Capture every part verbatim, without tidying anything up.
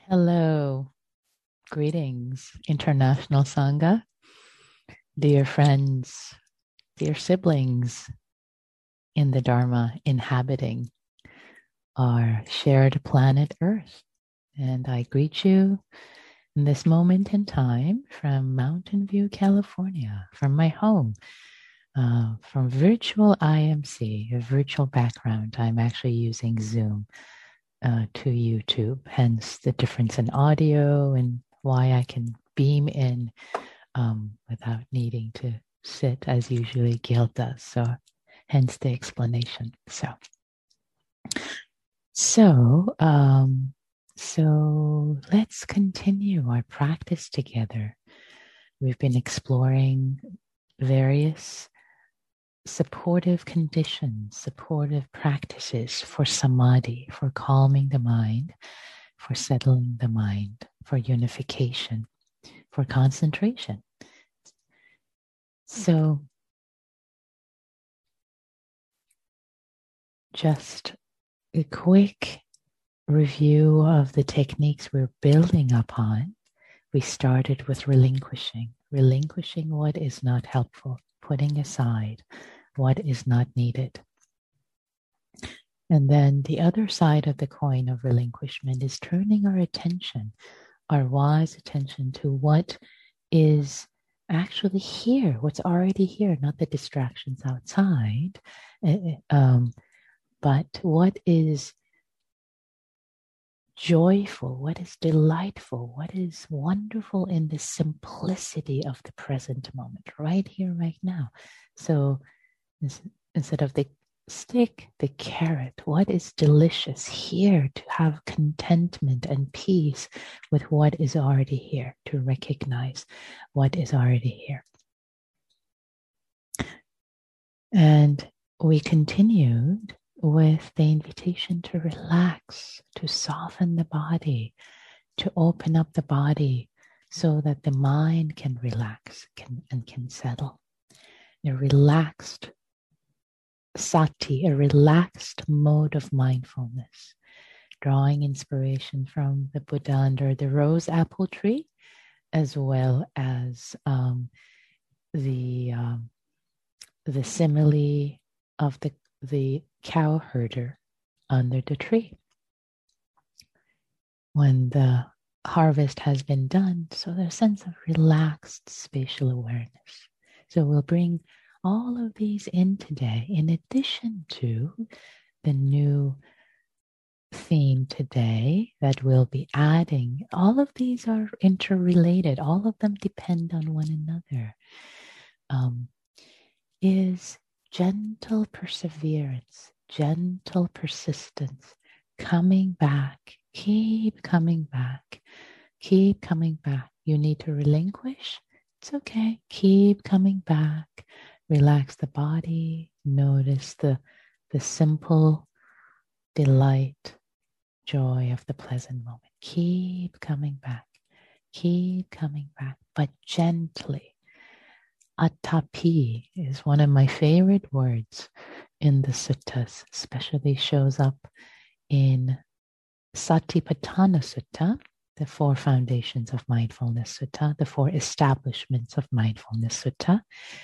Hello, greetings, International Sangha, dear friends, dear siblings in the Dharma inhabiting our shared planet Earth. And I greet you in this moment in time from Mountain View, California, from my home, uh, from virtual I M C, a virtual background. I'm actually using Zoom uh, to YouTube, hence the difference in audio and why I can beam in um, without needing to sit as usually Gail does. So hence the explanation. So, so, um, so let's continue our practice together. We've been exploring various supportive conditions, supportive practices for samadhi, for calming the mind, for settling the mind, for unification, for concentration. So just a quick review of the techniques we're building upon. We started with relinquishing, relinquishing what is not helpful, putting aside what is not needed. And then the other side of the coin of relinquishment is turning our attention, our wise attention to what is actually here, what's already here, not the distractions outside, um, but what is joyful, what is delightful, what is wonderful in the simplicity of the present moment, right here, right now. So instead of the stick, the carrot, what is delicious here, to have contentment and peace with what is already here, to recognize what is already here. And we continued with the invitation to relax, to soften the body, to open up the body so that the mind can relax can, and can settle. A relaxed sati, a relaxed mode of mindfulness, drawing inspiration from the Buddha under the rose apple tree, as well as um, the um, the simile of the the cow herder under the tree. When the harvest has been done, so there's a sense of relaxed spatial awareness. So we'll bring all of these in today, in addition to the new theme today that we'll be adding. All of these are interrelated. All of them depend on one another. Um, is gentle perseverance, gentle persistence, coming back, keep coming back, keep coming back. You need to relinquish. It's okay. Keep coming back. Relax the body. Notice the, the simple delight, joy of the pleasant moment. Keep coming back. Keep coming back, but gently. Atapi is one of my favorite words in the suttas, especially shows up in Satipatthana Sutta, the four foundations of mindfulness sutta, the four establishments of mindfulness sutta.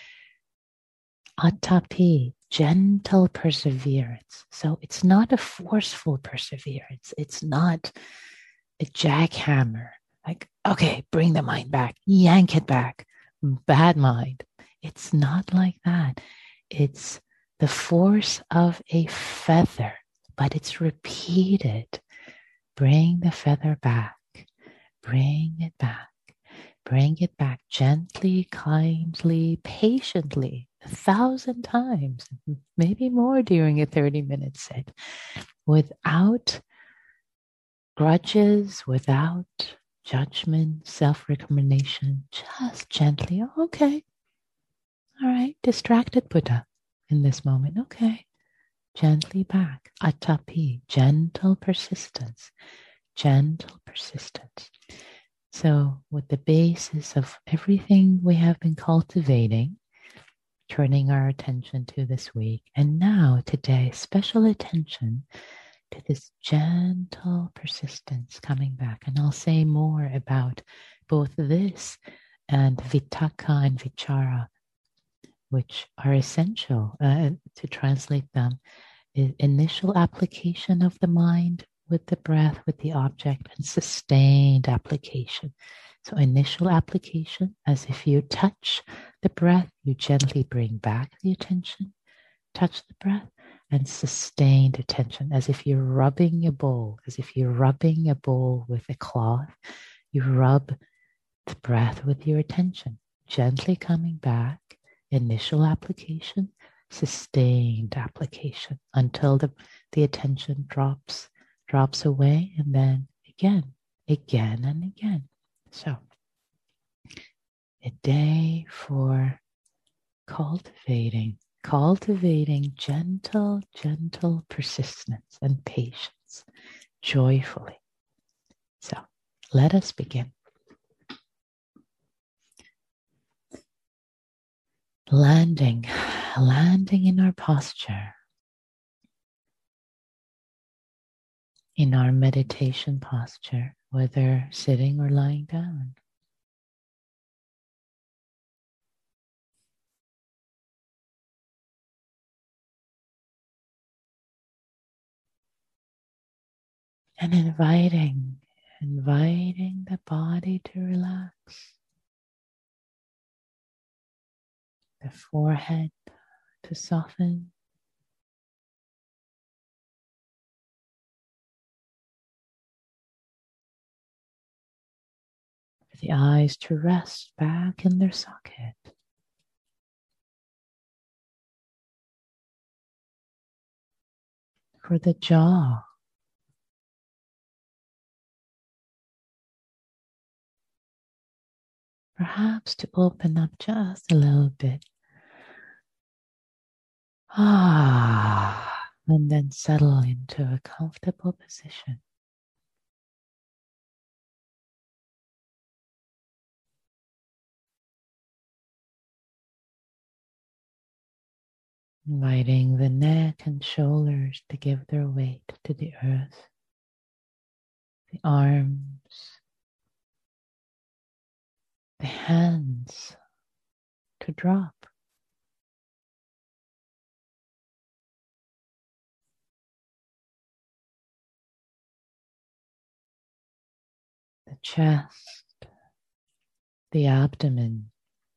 Atapi, gentle perseverance. So it's not a forceful perseverance. It's not a jackhammer. Like, okay, bring the mind back, yank it back. Bad mind. It's not like that. It's the force of a feather, but it's repeated. Bring the feather back. Bring it back. Bring it back gently, kindly, patiently, a thousand times, maybe more during a thirty minute sit, without grudges, without judgment, self-recrimination, just gently. Okay. All right. Distracted Buddha in this moment. Okay. Gently back. Atapi, gentle persistence. Gentle persistence. So with the basis of everything we have been cultivating, turning our attention to this week, and now today, special attention to this gentle persistence coming back. And I'll say more about both this and vitaka and vichara, which are essential uh, to translate them. Initial application of the mind with the breath, with the object, and sustained application. So initial application, as if you touch the breath, you gently bring back the attention, touch the breath, and sustained attention, as if you're rubbing a bowl, as if you're rubbing a bowl with a cloth. You rub the breath with your attention, gently coming back, initial application, sustained application until the, the attention drops, drops away, and then again, again and again. So, a day for cultivating, cultivating gentle, gentle persistence and patience joyfully. So, let us begin. Landing, landing in our posture, in our meditation posture, whether sitting or lying down. And inviting, inviting the body to relax. The forehead to soften. For the eyes to rest back in their socket. For the jaw perhaps to open up just a little bit. Ah, and then settle into a comfortable position. Inviting the neck and shoulders to give their weight to the earth. The arms, the hands to drop. The chest, the abdomen.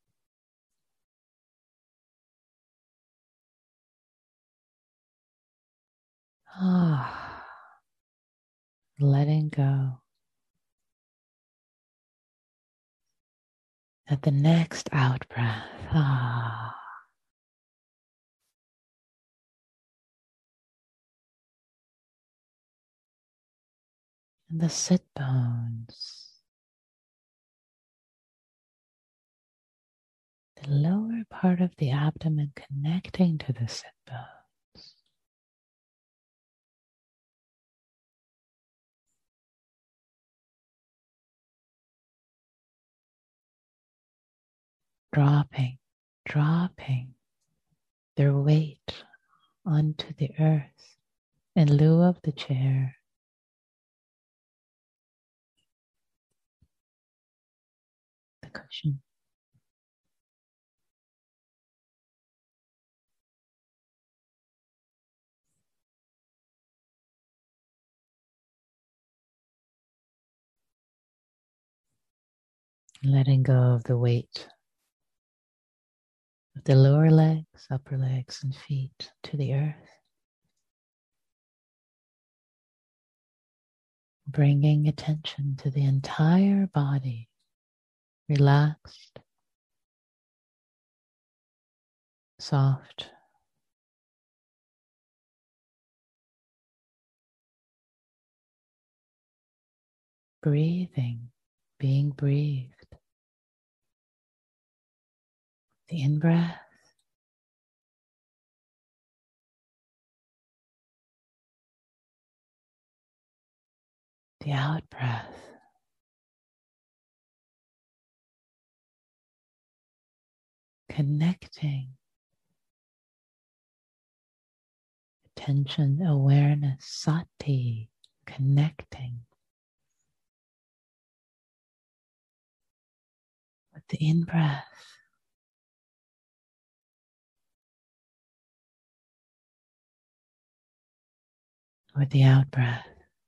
Ah, letting go. At the next out breath, ah. And the sit bones. The lower part of the abdomen connecting to the sit bones. Dropping, dropping their weight onto the earth in lieu of the chair. The cushion. Letting go of the weight of the lower legs, upper legs, and feet to the earth. Bringing attention to the entire body, relaxed, soft, breathing, being breathed. The in-breath, the out-breath. Connecting attention, awareness, sati, connecting with the in-breath with the out-breath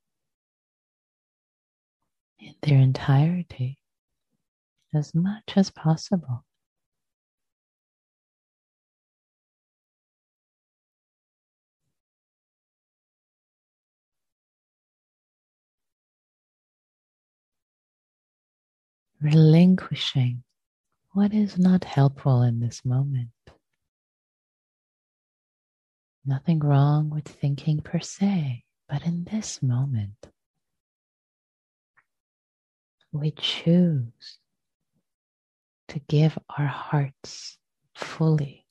in their entirety as much as possible. Relinquishing what is not helpful in this moment. Nothing wrong with thinking per se, but in this moment, we choose to give our hearts fully,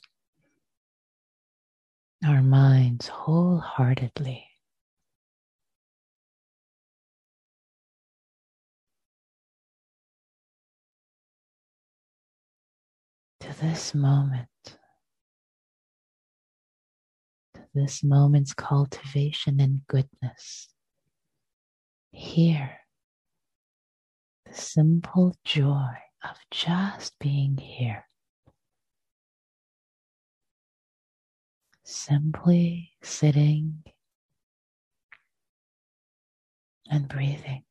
our minds wholeheartedly to this moment, to this moment's cultivation and goodness. Here, the simple joy of just being here. Simply sitting and breathing.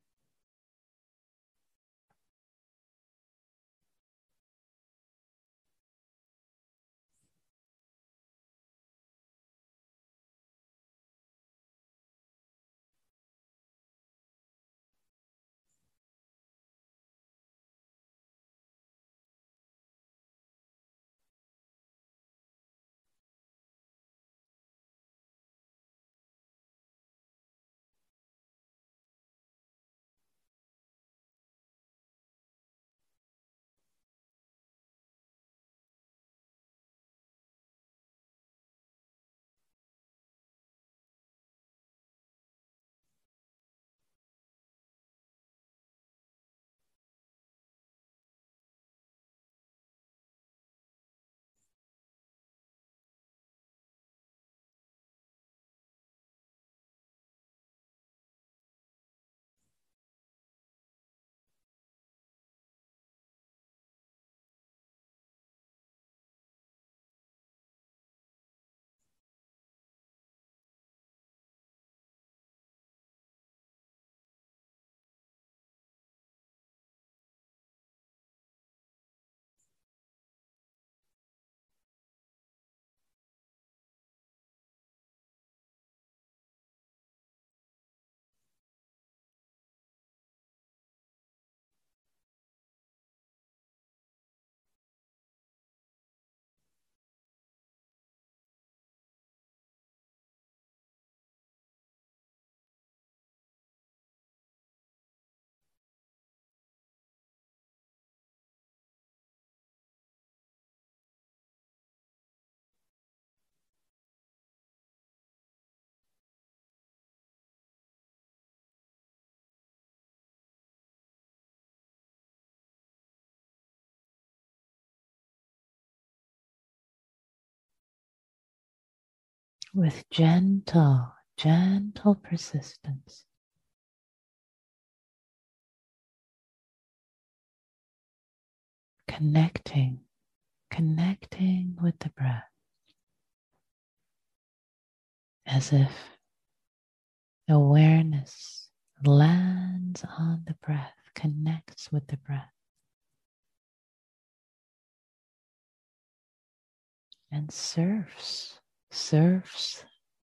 With gentle, gentle persistence. Connecting, connecting with the breath. As if awareness lands on the breath, connects with the breath. And surfs, surfs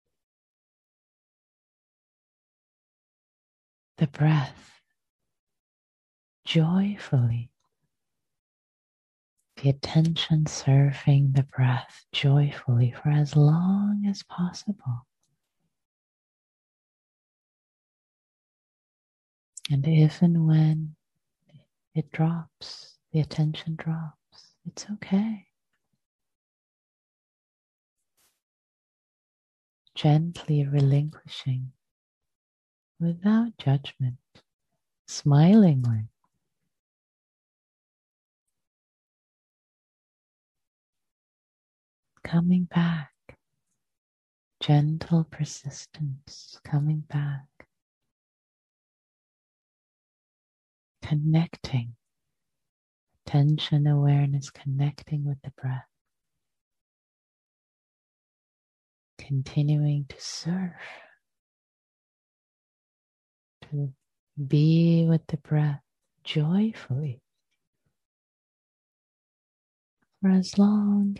the breath joyfully. The attention surfing the breath joyfully for as long as possible. And if and when it drops, the attention drops, it's okay. Gently relinquishing without judgment, smilingly. Coming back gentle persistence coming back, connecting, tension awareness connecting with the breath, continuing to serve, to be with the breath joyfully for as long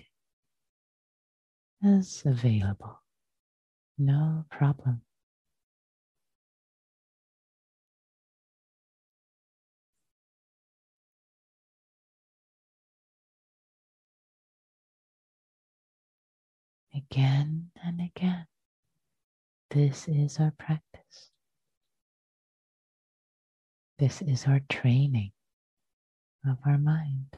as available. No problem. Again and again, this is our practice. This is our training of our mind.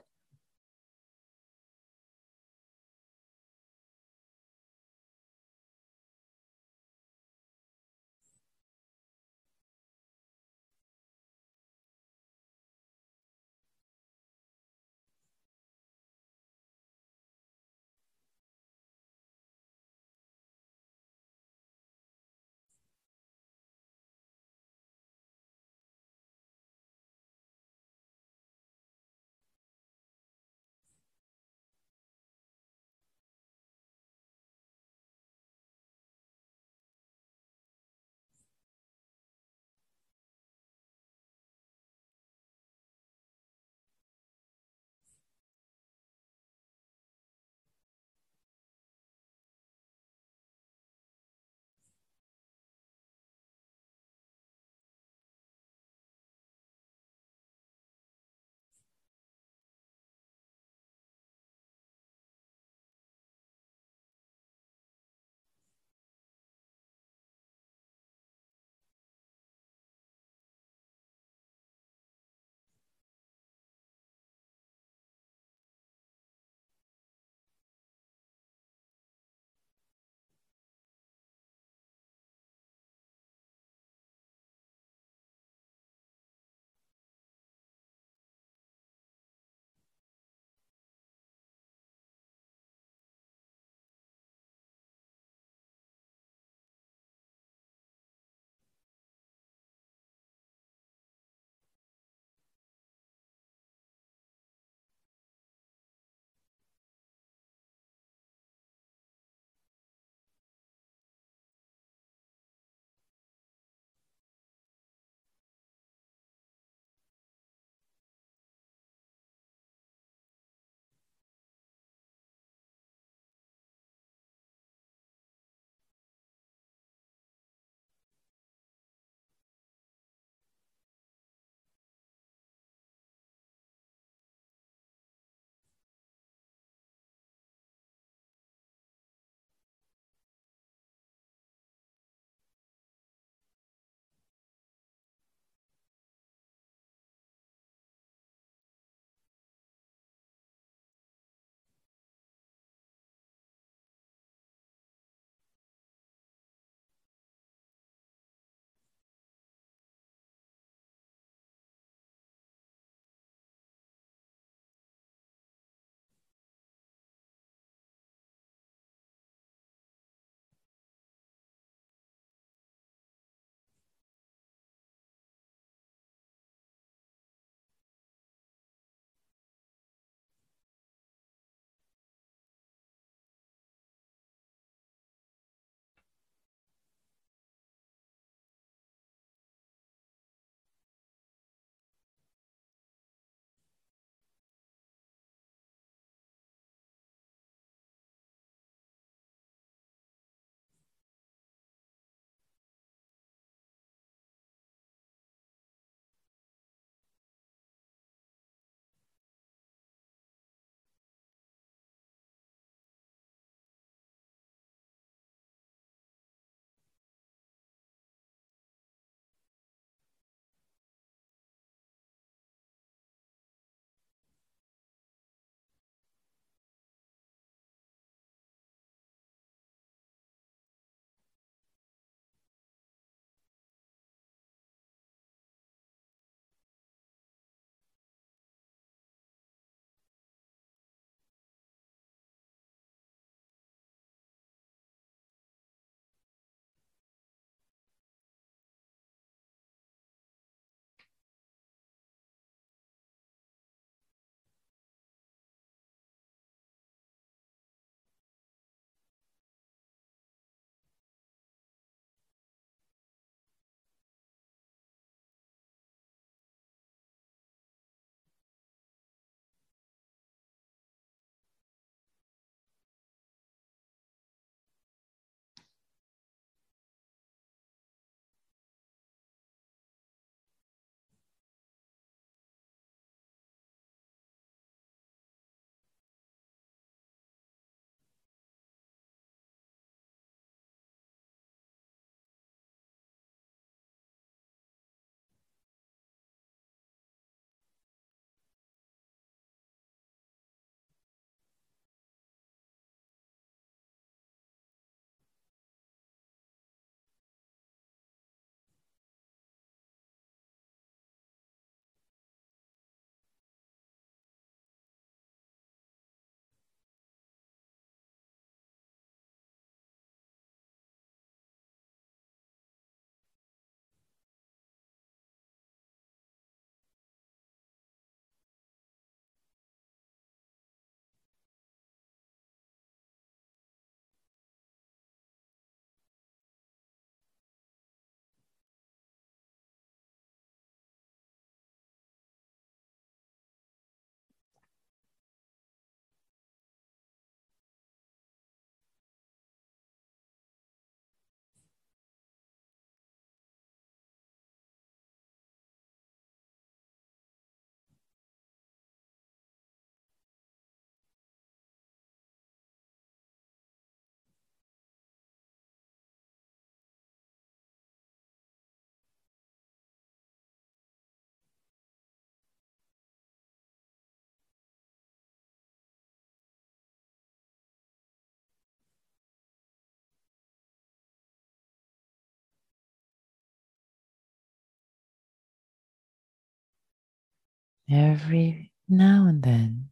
Every now and then,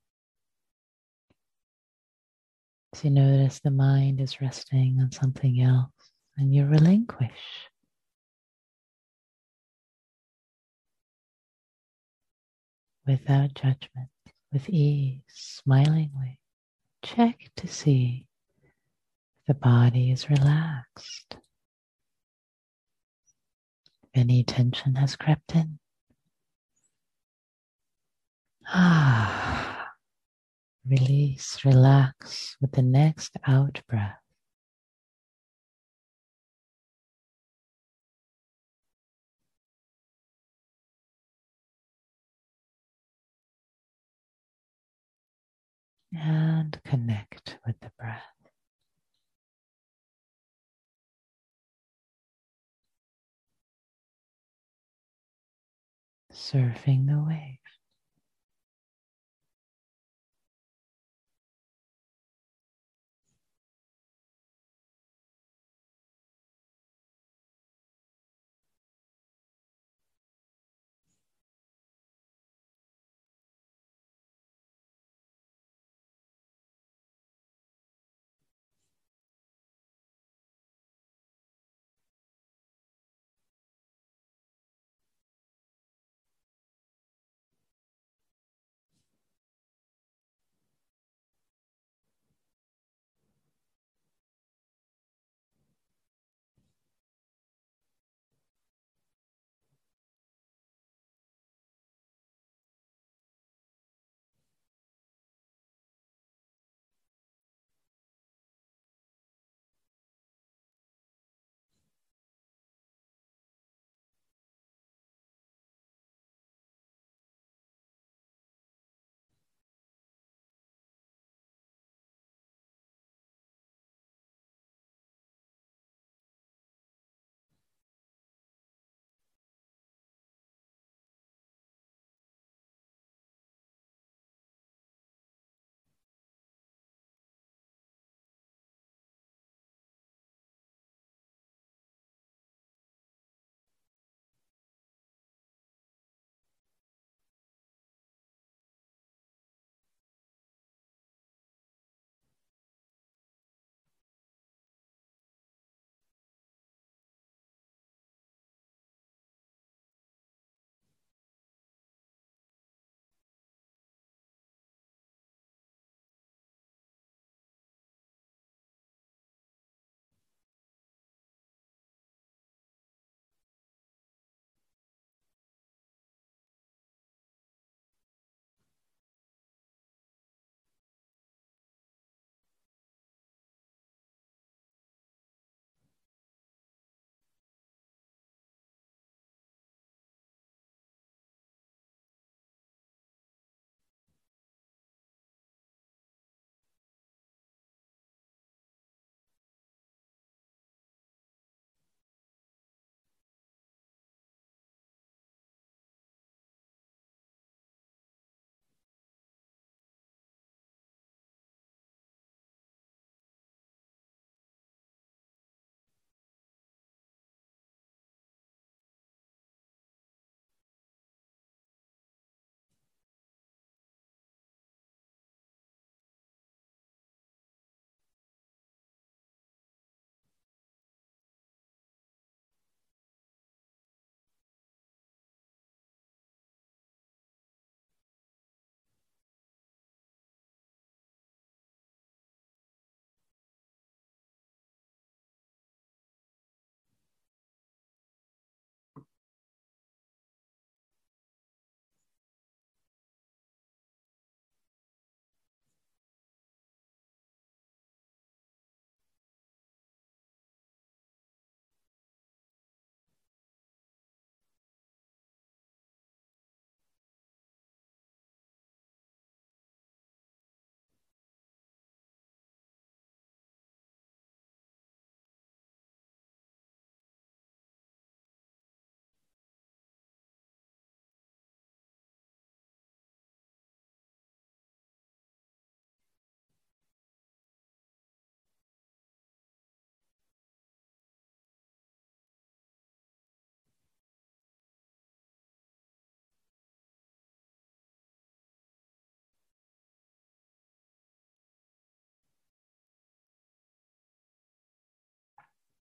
as you notice the mind is resting on something else and you relinquish without judgment, with ease, smilingly. Check to see if the body is relaxed. If any tension has crept in. Ah, release, relax with the next out breath. And connect with the breath. Surfing the wave.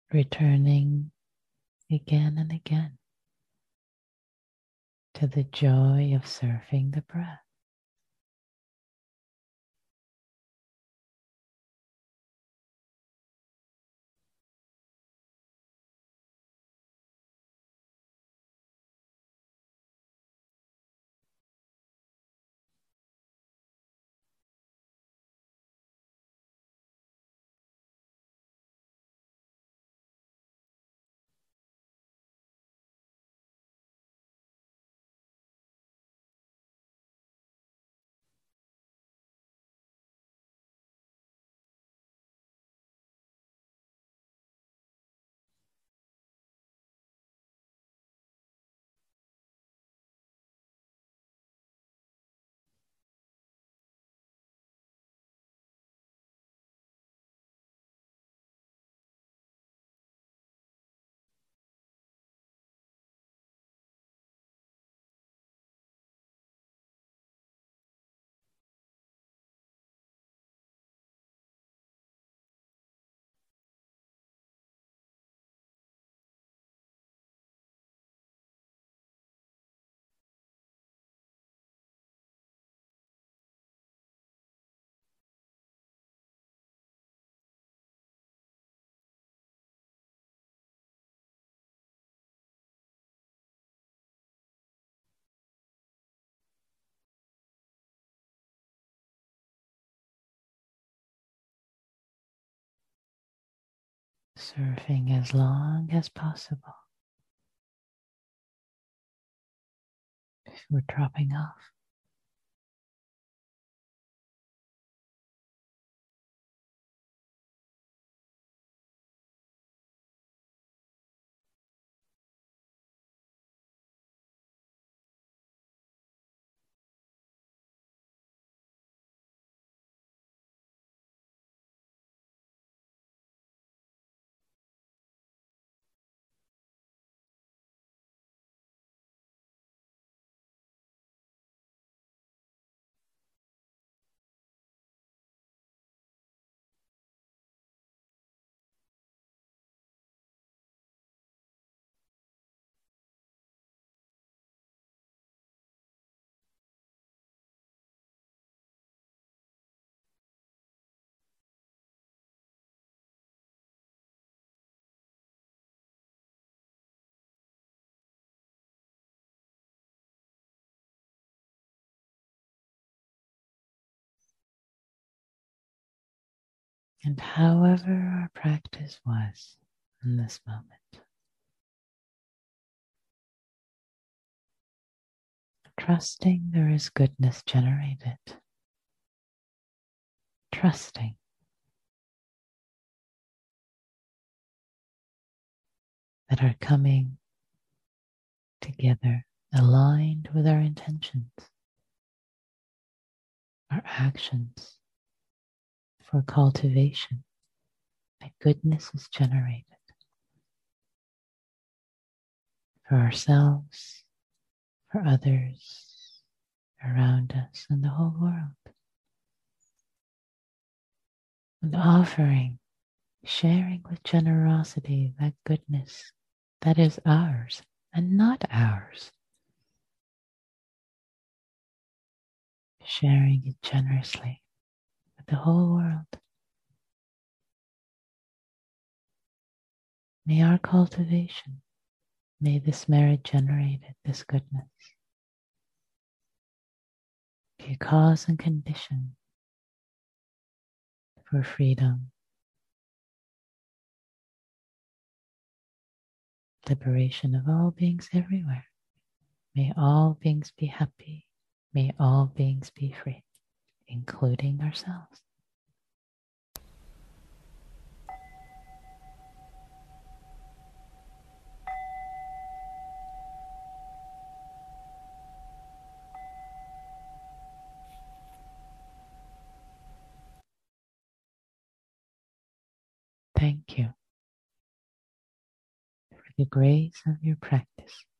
returning again and again to the joy of surfing the breath. Surfing as long as possible before dropping off. And however our practice was in this moment, trusting there is goodness generated, trusting that our coming together aligned with our intentions, our actions for cultivation, that goodness is generated for ourselves, for others around us, and the whole world. And offering, sharing with generosity that goodness that is ours and not ours. Sharing it generously with the whole world. May our cultivation, may this merit generated, this goodness, be a cause and condition for freedom, liberation of all beings everywhere. May all beings be happy. May all beings be free, including ourselves. Thank you for the grace of your practice.